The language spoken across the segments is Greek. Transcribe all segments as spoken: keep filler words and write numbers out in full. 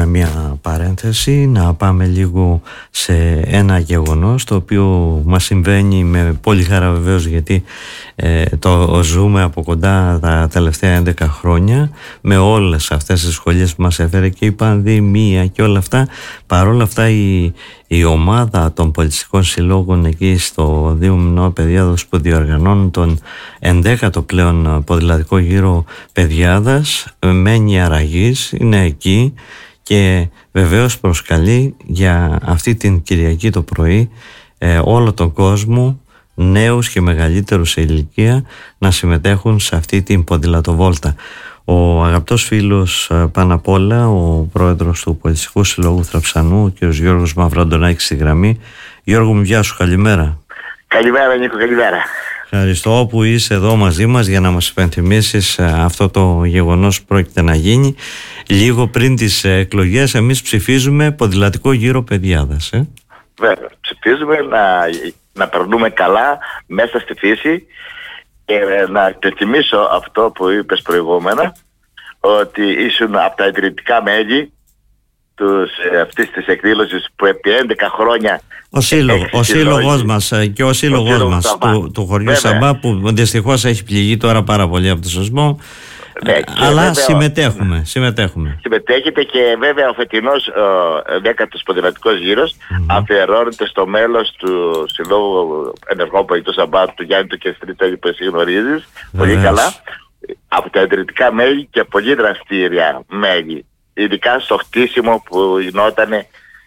κάνουμε μια παρένθεση, να πάμε λίγο σε ένα γεγονός το οποίο μας συμβαίνει με πολύ χαρά βεβαίως, γιατί ε, το ζούμε από κοντά τα τελευταία έντεκα χρόνια με όλες αυτές τις σχολές που μας έφερε και η πανδημία και όλα αυτά. Παρόλα αυτά η, η ομάδα των πολιτιστικών συλλόγων εκεί στο Δήμο Παιδιάδος που διοργανώνουν τον ενδέκατο πλέον ποδηλατικό γύρο Παιδιάδας μένει αραγής, είναι εκεί και βεβαίως προσκαλεί για αυτή την Κυριακή το πρωί ε, όλο τον κόσμο, νέους και μεγαλύτερους σε ηλικία, να συμμετέχουν σε αυτή την ποδηλατοβόλτα. Ο αγαπητός φίλος πάνω απ' όλα, ο πρόεδρος του Πολιτιστικού Συλλόγου Θραψανού, ο κ. Γιώργος Μαυραντονάκης στη γραμμή. Γιώργο μου, γεια σου, καλημέρα. Καλημέρα Νίκο, καλημέρα. Ευχαριστώ που είσαι εδώ μαζί μας για να μας υπενθυμίσεις αυτό το γεγονός που πρόκειται να γίνει. Λίγο πριν τις εκλογές εμείς ψηφίζουμε ποδηλατικό γύρο Παιδιάδας. Ε? Βέβαια, ψηφίζουμε να, να περνούμε καλά μέσα στη φύση και να θυμίσω αυτό που είπες προηγούμενα, ότι ήσουν από τα ιδρυτικά μέλη τους, αυτής της εκδήλωσης που επί έντεκα χρόνια ο, σύλλογο, ο σύλλογος μας και ο σύλλογος ο μας του, του χωριού βέβαια. Σαμπά, που δυστυχώς έχει πληγεί τώρα πάρα πολύ από το σεισμό. Ναι, αλλά βέβαια, συμμετέχουμε, συμμετέχουμε. Συμμετέχετε και βέβαια ο φετινός ο δέκατος ποδηλατικός γύρος mm-hmm. αφιερώνεται στο μέλος του Συλλόγου Ενεργών Πολιτών Σαμπά του Γιάννη του Κεστρίτα, που εσύ γνωρίζεις πολύ καλά, από τα ιδρυτικά μέλη και πολύ δραστήρια μέλη, ειδικά στο χτίσιμο που γινότανε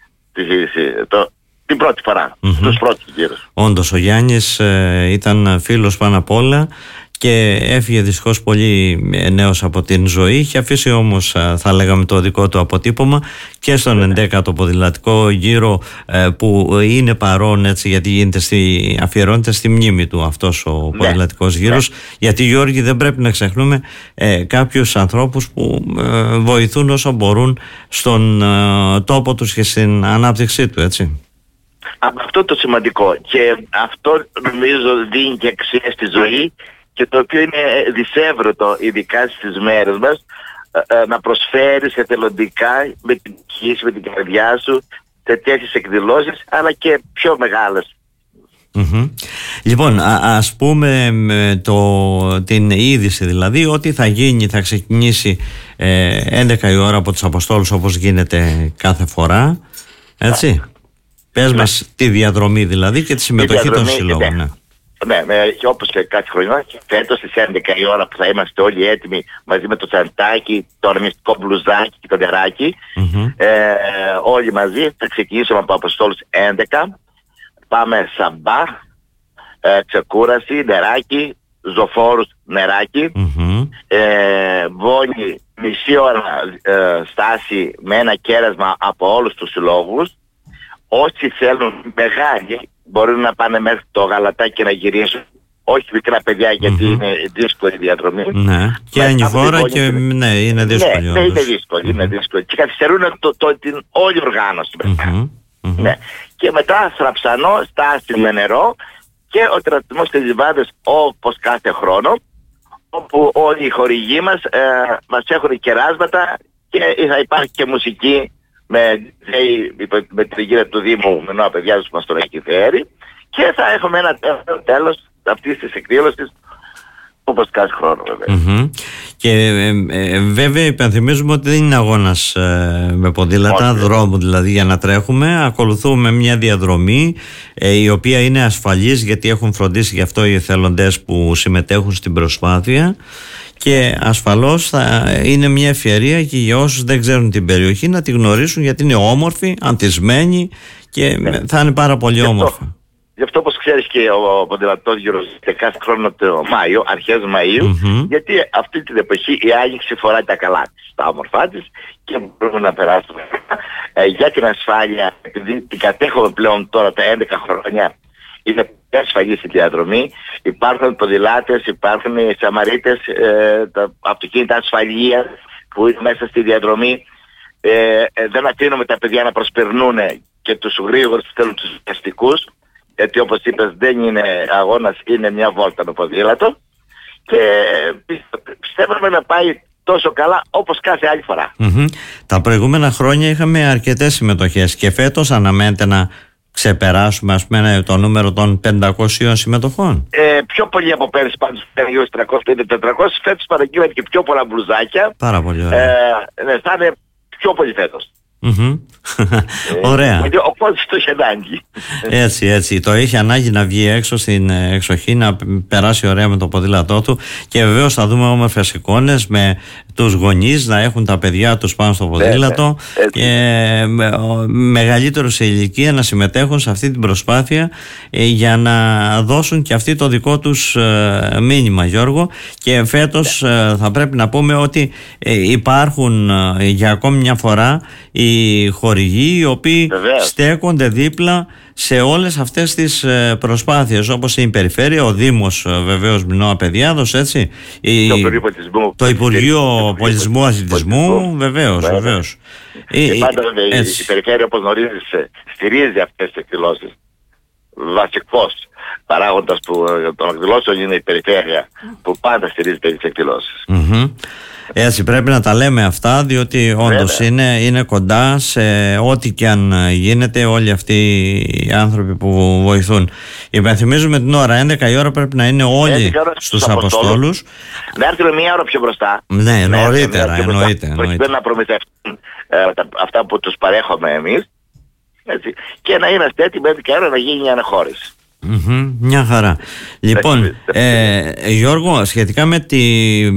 το, την πρώτη φορά, mm-hmm. στους πρώτους γύρους. Όντως ο Γιάννης ε, ήταν φίλος πάνω απ' όλα και έφυγε δυστυχώς πολύ νέος από την ζωή. Είχε αφήσει όμως, θα λέγαμε, το δικό του αποτύπωμα και στον ενδέκατο ποδηλατικό γύρο ε, που είναι παρόν, έτσι, γιατί γίνεται στη, αφιερώνεται στη μνήμη του αυτός ο ναι. ποδηλατικός γύρος, ναι. γιατί Γιώργη δεν πρέπει να ξεχνούμε ε, κάποιους ανθρώπους που ε, βοηθούν όσο μπορούν στον ε, τόπο τους και στην ανάπτυξή του, έτσι. Αυτό το σημαντικό, και αυτό νομίζω δίνει και αξία στη ζωή, και το οποίο είναι δυσέβρετο ειδικά στις μέρες μας, να προσφέρεις εθελοντικά με την ψυχή σου, με την καρδιά σου σε τέτοιες εκδηλώσεις, αλλά και πιο μεγάλες. Mm-hmm. Λοιπόν, α, ας πούμε το, την είδηση δηλαδή ότι θα γίνει, θα ξεκινήσει ε, έντεκα η ώρα από τους Αποστόλους, όπως γίνεται κάθε φορά, έτσι. Yeah. Πες yeah. μας τη διαδρομή δηλαδή και τη συμμετοχή των συλλόγων. Ναι. Ναι, και όπως και κάθε χρονιά, και φέτος στις έντεκα η ώρα που θα είμαστε όλοι έτοιμοι μαζί με το τσαντάκι, το ορμιστικό μπλουζάκι και το νεράκι, mm-hmm. ε, όλοι μαζί θα ξεκινήσουμε από Αποστόλους έντεκα, πάμε Σαμπά, ε, ξεκούραση, νεράκι, Ζωφόρους, νεράκι, mm-hmm. ε, Βόνη, μισή ώρα ε, στάση με ένα κέρασμα από όλους τους συλλόγους. Όσοι θέλουν μεγάλοι μπορούν να πάνε μέχρι το Γαλατά και να γυρίσουν. Όχι μικρά παιδιά, γιατί mm-hmm. είναι δύσκολη διαδρομή. Ναι. Και ανηφόρα και είναι... ναι, είναι δύσκολη. Ναι, ναι, είναι δύσκολη, mm-hmm. είναι δύσκολη. Και καθυστερούν το, το, την όλη οργάνωση μετά. Mm-hmm. Mm-hmm. Ναι. Και μετά Θραψανό, στάση με νερό και ο τερατισμός της Λιβάδας, όπως κάθε χρόνο, όπου όλοι οι χορηγοί μας ε, μας έχουν κεράσματα και θα υπάρχει και μουσική με, με την γύρα του Δήμου, με νέα παιδιά που μας τον έχει φέρει, και θα έχουμε ένα τέλος αυτής της εκδήλωσης όπως κάθε χρόνο βέβαια. Mm-hmm. Και ε, ε, βέβαια υπενθυμίζουμε ότι δεν είναι αγώνας ε, με ποδήλατα, okay. δρόμου δηλαδή για να τρέχουμε. Ακολουθούμε μια διαδρομή ε, η οποία είναι ασφαλής, γιατί έχουν φροντίσει γι' αυτό οι εθελοντές που συμμετέχουν στην προσπάθεια. Και ασφαλώς θα είναι μια ευκαιρία και για όσους δεν ξέρουν την περιοχή να τη γνωρίσουν, γιατί είναι όμορφη, ανθισμένη και ναι. θα είναι πάρα πολύ γι όμορφη. Γι' αυτό, όπως ξέρεις, και ο ποδηλατός γύρος κάθε χρόνο το Μάιο, αρχές Μαΐου, mm-hmm. γιατί αυτή την εποχή η Άγιξη φοράει τα καλά της, τα όμορφά της, και μπορούμε να περάσουμε ε, για την ασφάλεια, επειδή την κατέχουμε πλέον τώρα τα έντεκα χρόνια. Είναι ασφαλής η διαδρομή. Υπάρχουν ποδηλάτες, υπάρχουν οι Σαμαρίτες, ε, τα αυτοκίνητα ασφαλείας που είναι μέσα στη διαδρομή. Ε, ε, δεν αφήνουμε τα παιδιά να προσπερνούν και τους γρήγορους που θέλουν τους βιαστικούς, γιατί όπως είπες δεν είναι αγώνας, είναι μια βόλτα με ποδήλατο. Και πιστεύουμε να πάει τόσο καλά όπως κάθε άλλη φορά. Mm-hmm. Τα προηγούμενα χρόνια είχαμε αρκετές συμμετοχές και φέτος αναμένεται να ξεπεράσουμε, ας πούμε, το νούμερο των πεντακόσιων συμμετοχών. Ε, πιο πολύ από πέρυσι, πάντως γύρω τριακόσιες πενήντα με τετρακόσιες. Φέτος παραγγείλαμε και πιο πολλά μπλουζάκια. Πάρα πολύ ωραία. Ε, ναι, θα είναι πιο πολύ φέτος. Mm-hmm. Ωραία. Γιατί ο κόσμος το έχει ανάγκη. Έτσι, έτσι. Το έχει ανάγκη να βγει έξω στην εξοχή, να περάσει ωραία με το ποδήλατό του. Και βεβαίως θα δούμε όμορφες εικόνες με τους γονείς να έχουν τα παιδιά τους πάνω στο ποδήλατο και με, μεγαλύτερους σε ηλικία να συμμετέχουν σε αυτή την προσπάθεια για να δώσουν και αυτοί το δικό τους μήνυμα, Γιώργο. Και φέτος θα πρέπει να πούμε ότι υπάρχουν για ακόμη μια φορά οι χορηγοί οι οποίοι Βεβαίως. στέκονται δίπλα σε όλες αυτές τις προσπάθειες, όπως είναι η Περιφέρεια, ο Δήμος βεβαίως Μινώα Παιδιάδος, έτσι, η, το Υπουργείο Πολιτισμού, το Υπουργείο Πολιτισμού Αθλητισμού, βεβαίως, βεβαίως. Και πάντα βέβαια, η, η Περιφέρεια, όπως γνωρίζεις, στηρίζει αυτές τις εκδηλώσεις. Βασικός παράγοντας που, των εκδηλώσεων είναι η Περιφέρεια, που πάντα στηρίζει τις εκδηλώσεις. Mm-hmm. Έτσι πρέπει να τα λέμε αυτά, διότι όντως είναι, είναι κοντά σε ό,τι και αν γίνεται όλοι αυτοί οι άνθρωποι που βοηθούν. Υπενθυμίζουμε την ώρα, έντεκα η ώρα πρέπει να είναι όλοι στους Αποστόλους. Να έρθουμε μία ώρα πιο μπροστά. Ναι, νωρίτερα, εννοείται. Προκειμένου να προμηθευτούν ε, αυτά που τους παρέχουμε εμείς, έτσι, και να είμαστε έτοιμοι έντεκα η ώρα να γίνει μια αναχώρηση. Mm-hmm, μια χαρά. Λοιπόν, ε, Γιώργο, σχετικά με τη,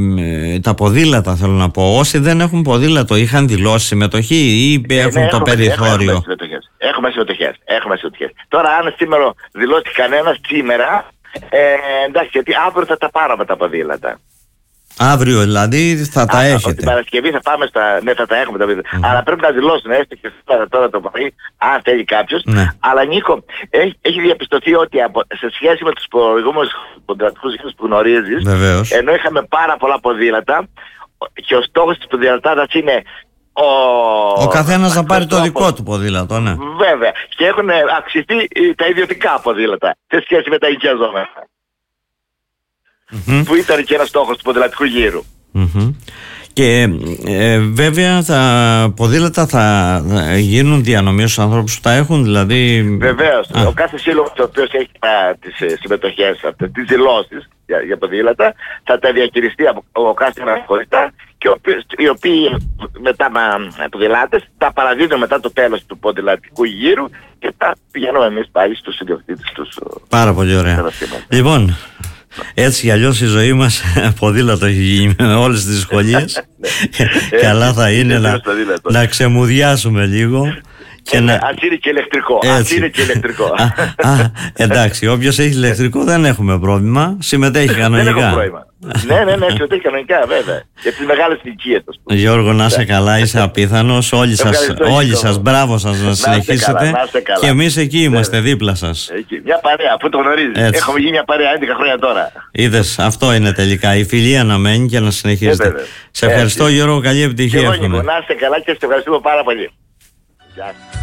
τα ποδήλατα, θέλω να πω, όσοι δεν έχουν ποδήλατο είχαν δηλώσει συμμετοχή ή ε, έχουν ναι, το έχουμε, περιθώριο? Έχουμε συμμετοχές. Έχουμε συμμετοχές. Έχουμε συμμετοχές. Τώρα, αν σήμερα δηλώσει κανένας σήμερα, ε, εντάξει, γιατί αύριο θα τα πάρουμε τα ποδήλατα. Αύριο δηλαδή θα τα Α, έχετε? Την Παρασκευή θα πάμε στα... Ναι, θα τα έχουμε τα βίντεο. Mm-hmm. Αλλά πρέπει να δηλώσουν έστω και τώρα το πρωί, αν θέλει κάποιος. Ναι. Αλλά Νίκο, έχει, έχει διαπιστωθεί ότι από, σε σχέση με τους προηγούμενους ποδηλατικούς γύρους που γνωρίζεις, βεβαίως, ενώ είχαμε πάρα πολλά ποδήλατα και ο στόχος της ποδηλατάδας είναι ο, ο καθένας να πάρει το δικό του ποδήλατο, ναι. Βέβαια. Και έχουν αυξηθεί τα ιδιωτικά ποδήλατα σε σχέση με τα οικιαζόμενα. Mm-hmm. Που ήταν και ένας στόχος του ποδηλατικού γύρου. Mm-hmm. Και ε, βέβαια τα ποδήλατα θα γίνουν διανομή στους ανθρώπους που τα έχουν, δηλαδή... Βεβαίως. Ο κάθε σύλλογος ο οποίος έχει α, τις συμμετοχές, αυτές, τις δηλώσεις για, για ποδήλατα, θα τα διαχειριστεί από ο κάθε αναχωρητά και ο, οι οποίοι μετά με ποδηλάτες τα παραδίδουν μετά το τέλος του ποδηλατικού γύρου και τα πηγαίνουμε εμείς πάλι στους ιδιοκτήτες τους. Πάρα πολύ ωραία. Λοιπόν, έτσι κι αλλιώς η ζωή μας ποδήλατο έχει γίνει με όλες τις σχολίες. Καλά θα είναι να, να ξεμουδιάσουμε λίγο. Και να... Ας είναι και ηλεκτρικό. Ας είναι και ηλεκτρικό. Α, α, εντάξει, όποιος έχει ηλεκτρικό δεν έχουμε πρόβλημα. Συμμετέχει κανονικά. Δεν έχουμε πρόβλημα. ναι, ναι, ναι, συμμετέχει κανονικά, βέβαια. Για τις μεγάλες ηλικίες. Γιώργο, να είσαι καλά, είσαι απίθανος. Όλοι σας, όλοι σας, μπράβο σας να συνεχίσετε. Και εμείς εκεί είμαστε, δίπλα σας. Μια παρέα, αφού το γνωρίζεις. Έχουμε γίνει μια παρέα έντεκα χρόνια τώρα. Είδες, αυτό είναι τελικά. Η φιλία να μένει και να συνεχίζετε. Σε ευχαριστώ, Γιώργο, καλή επιτυχία. Να είστε καλά και σε ευχαριστούμε πάρα πολύ.